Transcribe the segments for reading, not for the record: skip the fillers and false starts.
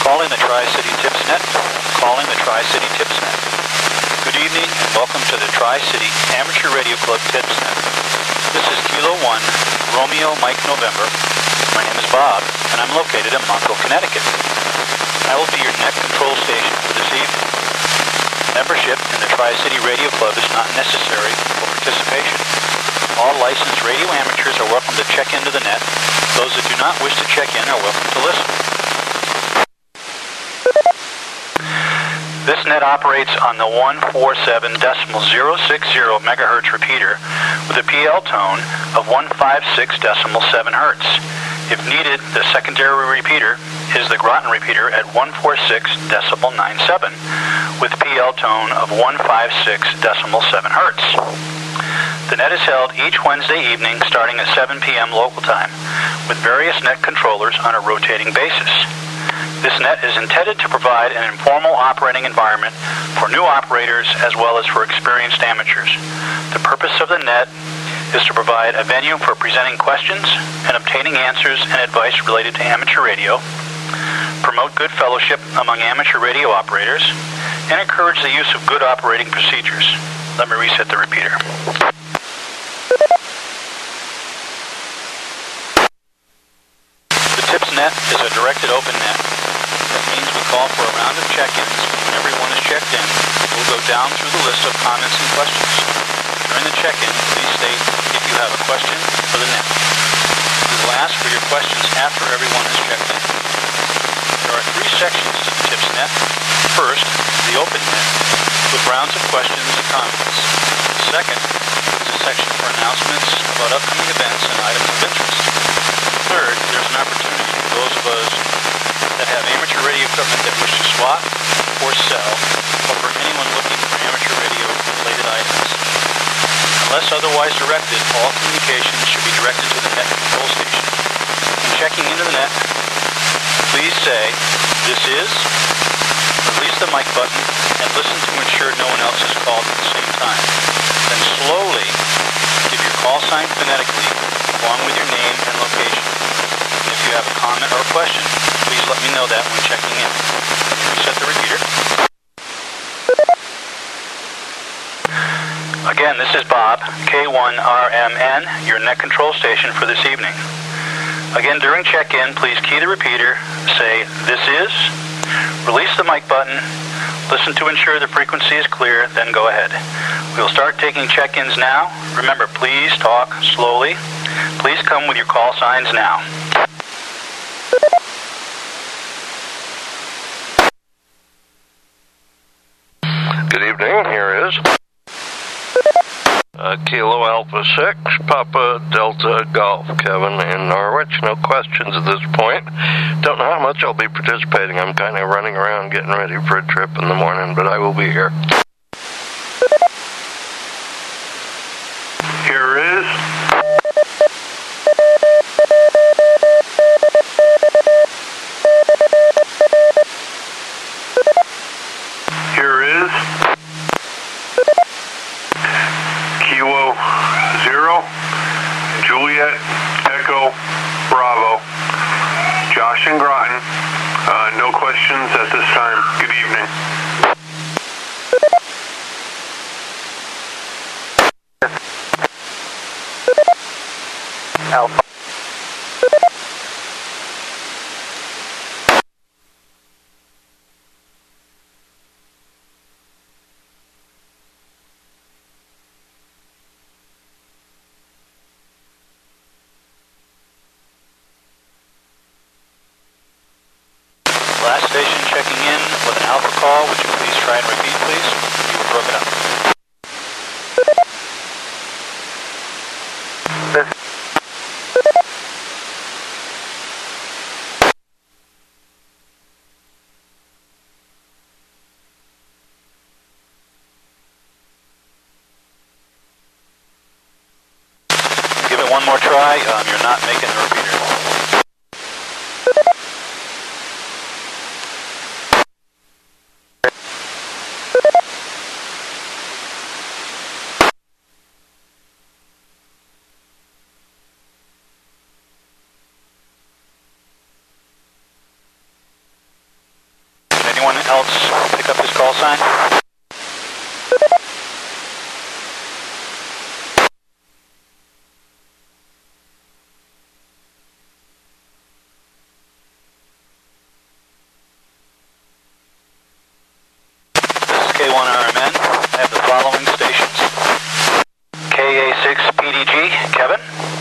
Calling the Tri-City TipsNet. Calling the Tri-City TipsNet. Good evening and welcome to the Tri-City Amateur Radio Club TipsNet. This is Kilo 1, Romeo Mike November. My name is Bob and I'm located in Montville, Connecticut. I will be your net control station for this evening. Membership in the Tri-City Radio Club is not necessary for participation. All licensed radio amateurs are welcome to check into the net. Those that do not wish to check in are welcome to listen. This net operates on the 147.060 megahertz repeater with a PL tone of 156.7 hertz. If needed, the secondary repeater is the Groton repeater at 146.97 with PL tone of 156.7 hertz. The net is held each Wednesday evening starting at 7 p.m. local time with various net controllers on a rotating basis. This net is intended to provide an informal operating environment for new operators as well as for experienced amateurs. The purpose of the net is to provide a venue for presenting questions and obtaining answers and advice related to amateur radio, promote good fellowship among amateur radio operators, and encourage the use of good operating procedures. Let me reset the repeater. The TipsNet is a directed open net. That means we call for a round of check-ins. When everyone is checked in, we'll go down through the list of comments and questions. During the check-in, please state if you have a question for the net. We will ask for your questions after everyone has checked in. There are three sections to the TipsNet. First, the open net, with rounds of questions and comments. Second is a section for announcements about upcoming events and items of interest. Third, there's an opportunity for those of us that have amateur radio equipment that wish to swap or sell, or for anyone looking for amateur radio related items. Unless otherwise directed, all communications should be directed to the net control station. When checking into the net, please say, "This is," release the mic button, and listen to ensure no one else is called at the same time. Then slowly give your call sign phonetically along with your name and location. If you have a comment or a question, please let me know that when checking in. Reset the repeater. Again, this is Bob, K1RMN, your net control station for this evening. Again, during check-in, please key the repeater, say, "This is," release the mic button, listen to ensure the frequency is clear, then go ahead. We'll start taking check-ins now. Remember, please talk slowly. Please come with your call signs now. Good evening, here is Kilo Alpha 6, Papa Delta Golf, Kevin in Norwich. No questions at this point. Don't know how much I'll be participating. I'm kind of running around getting ready for a trip in the morning, but I will be here. Here is Kilo 0, Juliet, Echo, Bravo, Josh and Groton. No questions at this time. Good evening. Alpha. Last station checking in with an Alpha call. Would you please try and repeat, please? You were broken up. Give it one more try. You're not making the repeater. anyone else pick up his call sign? K1RMN, I have the following stations. KA6PDG, Kevin.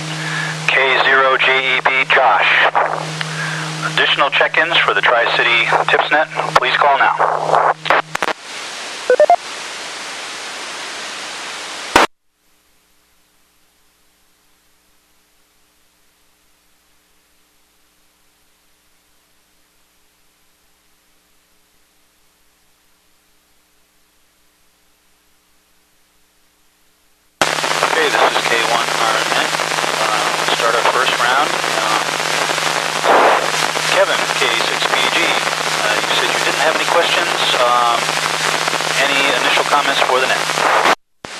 K0JEB, Josh. Additional check-ins for the Tri-City TipsNet, please call now. Okay, this is K1RMN. Start our first round. Kevin, K6PG, you said you didn't have any questions. Any initial comments for the net?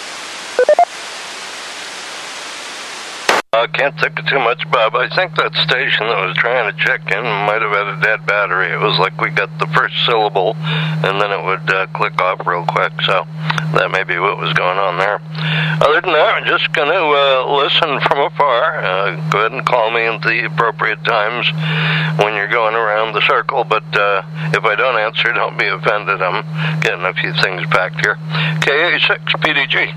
Can't think of too much, Bob. I think that station that was trying to check in might have had a dead battery. It was like we got the first syllable, and then it would click off real quick, so that may be what was going on there. Other than that, I'm just going to listen from afar. Go ahead and call me at the appropriate times when you're going around the circle, but if I don't answer, don't be offended. I'm getting a few things packed here. KA6PDG.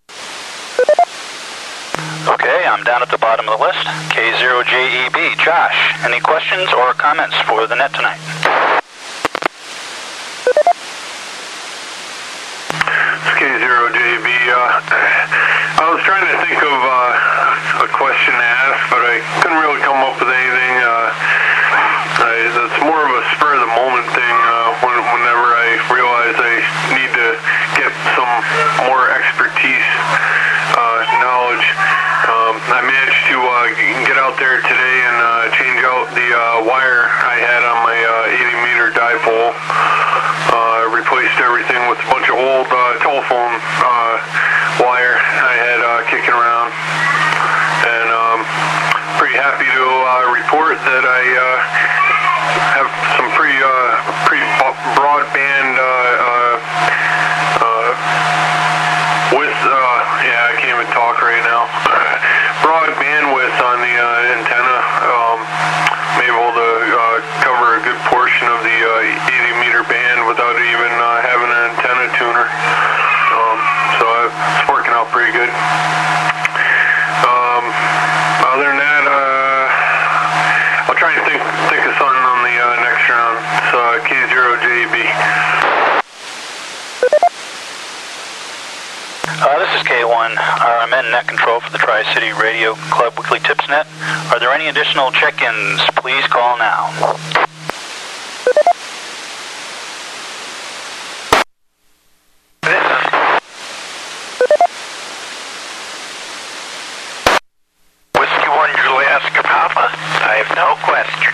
Okay, I'm down at the bottom of the list. K0JEB, Josh, any questions or comments for the net tonight? It's K0JEB. I was trying to think of a question to ask, but I couldn't really come up with anything. It's more of a spur of the moment thing. Whenever I realize I need to get some more expertise, knowledge. I managed to get out there today and change out the wire I had on my 80-meter dipole. Replaced everything with a bunch of old telephone wire I had kicking around. And pretty happy to report that I have some pretty broadband with I can't even talk right now. Broad bandwidth on the antenna. I'm able to cover a good portion of the 80-meter band without even having an antenna tuner. So it's working out pretty good. Other than that, I'll try and think of something on the next round. It's K0JB. This is K1RMN Net Control for the Tri-City Radio Club Weekly Tips Net. Are there any additional check-ins? Please call now. Whiskey 1 Juliet Papa, I have no questions.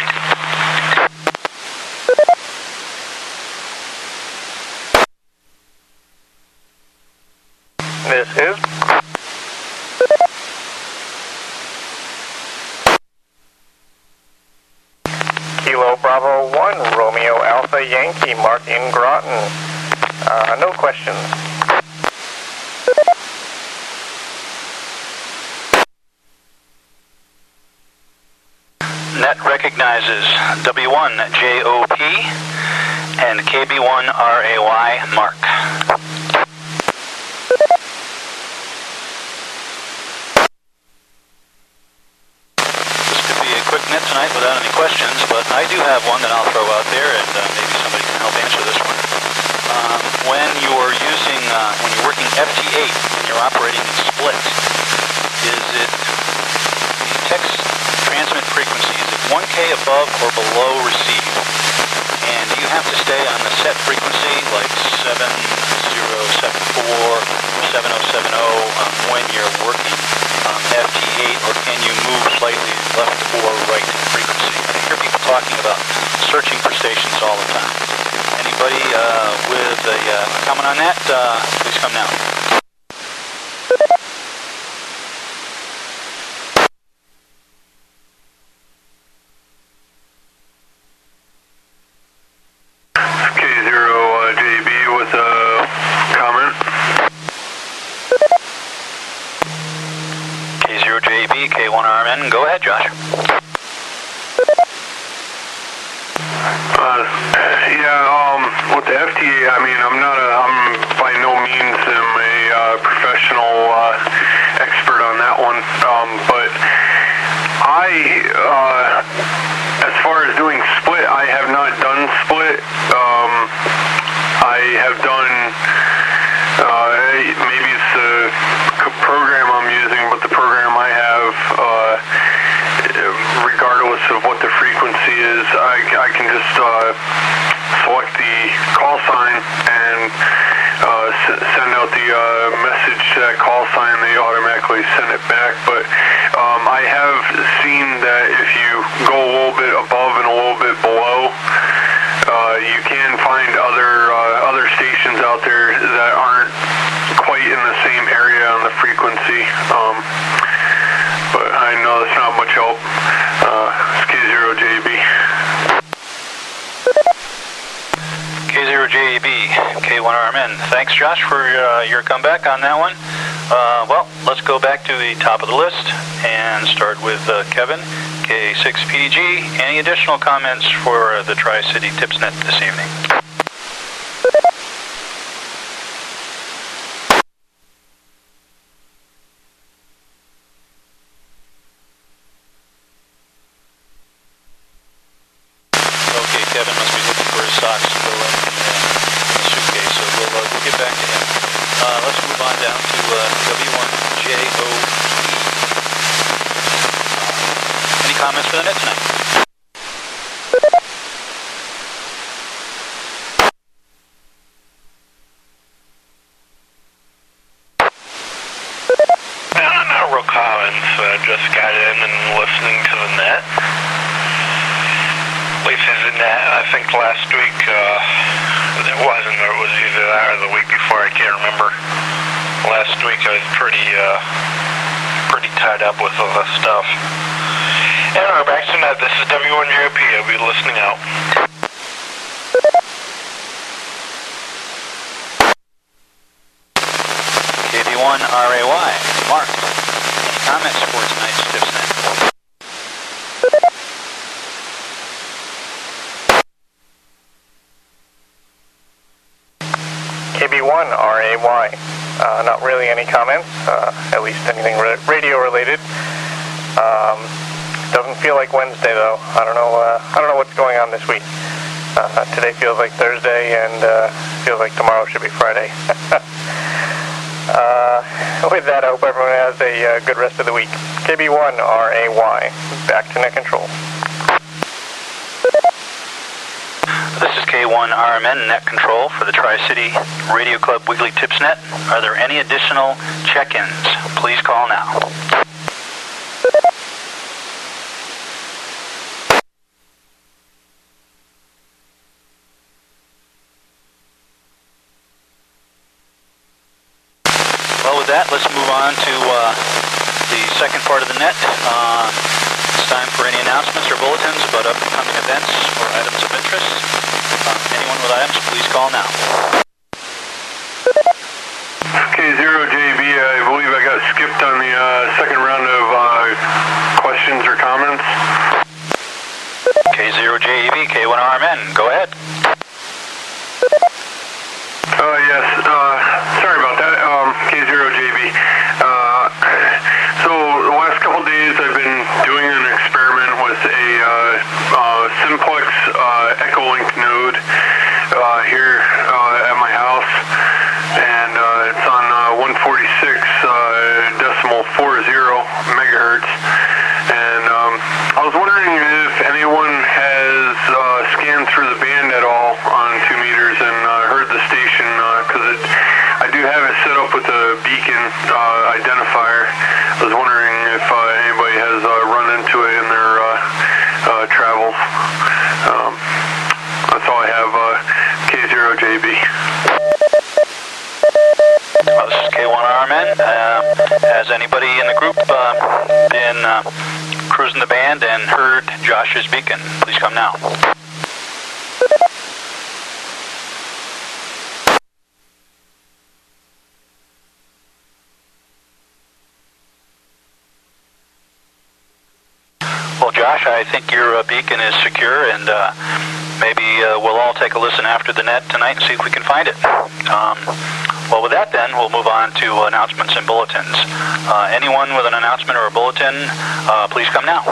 This is Kilo Bravo 1, Romeo Alpha Yankee, Mark in Groton. No questions. Net recognizes W1JOP and KB1RAY Mark. Net tonight without any questions, but I do have one that I'll throw out there, and maybe somebody can help answer this one. When you're working FT8 and you're operating in split, is it the text transmit frequency, is it 1K above or below receive? And do you have to stay on the set frequency like 7074 or 7070 when you're working FT8, or can you move slightly left or right frequency? I hear people talking about searching for stations all the time. Anybody with a comment on that, please come now. With the FTA, I mean, I'm by no means am a professional expert on that one, but as far as doing split, I have not done split. I have done, maybe it's the program I'm using, but the program I have, regardless of what the frequency is, I can just select the call sign and send out the message to that call sign. They automatically send it back. But I have seen that if you go a little bit above and a little bit below, you can find other stations out there that aren't quite in the same area on the frequency. But I know that's not much help. It's K0JB. K0JB, K1RMN. Thanks, Josh, for your comeback on that one. Well, let's go back to the top of the list and start with Kevin, K6PDG. Any additional comments for the Tri-City TipsNet this evening? Okay, Kevin must be looking for his socks to go in the suitcase, so we'll get back to him. Let's move on down to W1JOE. Any comments for the net tonight? Not real comments. Just got in and listening to the net. Lisa's in that, I think last week, it wasn't, or it was either that or the week before, I can't remember. Last week I was pretty tied up with all this stuff. Anyway, back to net. This is W1JP. I'll be listening out. KB1RAY, Mark. Any comments for tonight's TipsNet? KB1RAY. Not really any comments, at least anything radio related. Doesn't feel like Wednesday though. I don't know what's going on this week. Today feels like Thursday, and feels like tomorrow should be Friday. With that, I hope everyone has a good rest of the week. KB1RAY, back to net control. This is K1RMN Net Control for the Tri-City Radio Club Weekly TipsNet. Are there any additional check-ins? Please call now. Well, with that, let's move on to the second part of the net. It's time for any announcements or bulletins about upcoming events or items of interest. Anyone with items, please call now. K0JB, I believe I got skipped on the second round of questions or comments. K0JB, K1RMN, go ahead. Yes, sorry about that, K0JB. So the last couple days I've been doing an experiment with a simplex Echolink node here at my house, and it's on 146.40 megahertz. And I was wondering if anyone has scanned through the band at all on 2 meters and heard the station, because I do have it set up with a beacon identifier. I was wondering if anybody has run into it in their travels. That's all I have, K0JB. Well, this is K1RMN. Has anybody in the group been cruising the band and heard Josh's beacon? Please come now. Well, Josh, I think your beacon is secure, and maybe will all take a listen after the net tonight and see if we can find it. Well, with that then, we'll move on to announcements and bulletins. Anyone with an announcement or a bulletin, please come now.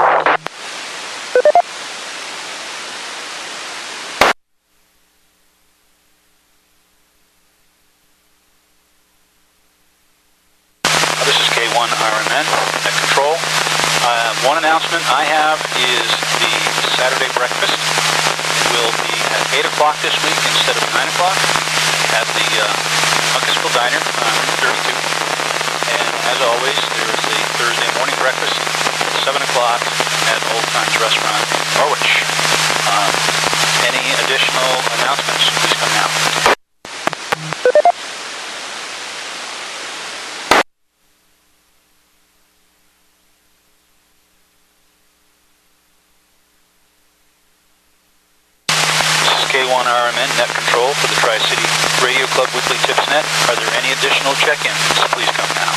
This is K1 RMN at Control. One announcement I have is the Saturday breakfast. It will be at 8 o'clock this week instead of 9 o'clock at the Uncasville Diner on Route 32. And as always, there is a Thursday morning breakfast at 7 o'clock at Old Times Restaurant in Norwich. Any additional announcements, please come now. K1 RMN Net Control for the Tri-City Radio Club Weekly Tips Net. Are there any additional check-ins? Please come now.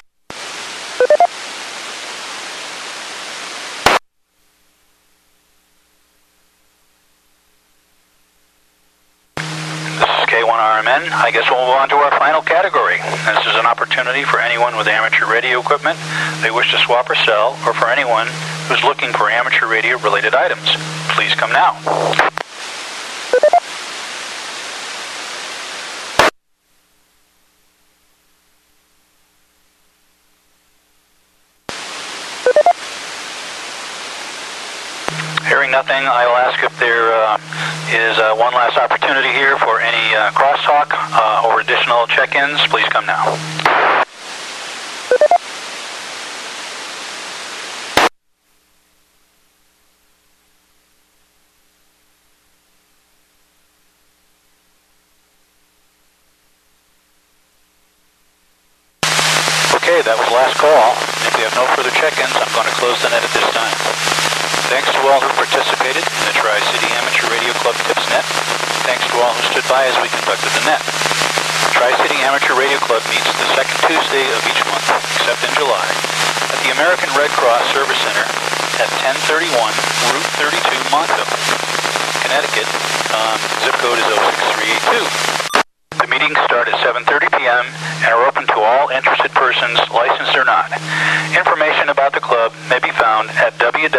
This is K1 RMN. I guess we'll move on to our final category. This is an opportunity for anyone with amateur radio equipment they wish to swap or sell, or for anyone who's looking for amateur radio related items. Please come now. Hearing nothing, I will ask if there is one last opportunity here for any crosstalk or additional check-ins. Please come now. Okay, that was the last call. If we have no further check-ins, I'm going to close the net at this time. Thanks to all who participated in the Tri-City Amateur Radio Club Tips Net. Thanks to all who stood by as we conducted the net. The Tri-City Amateur Radio Club meets the second Tuesday of each month, except in July, at the American Red Cross Service Center at 1031 Route 32, Montville, Connecticut. Zip code is 06382. The meetings start at 7:30 p.m. and are open to all interested persons, licensed or not. Information about the club may be found at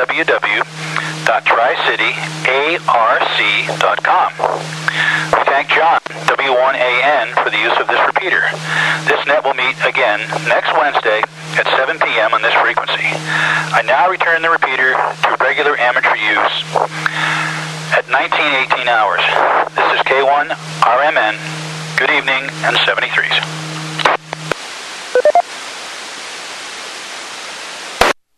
www.tricityarc.com. We thank John, W1AN, for the use of this repeater. This net will meet again next Wednesday at 7 p.m. on this frequency. I now return the repeater to regular amateur use at 1918 hours. This is K1 RMN. Good evening and 73s.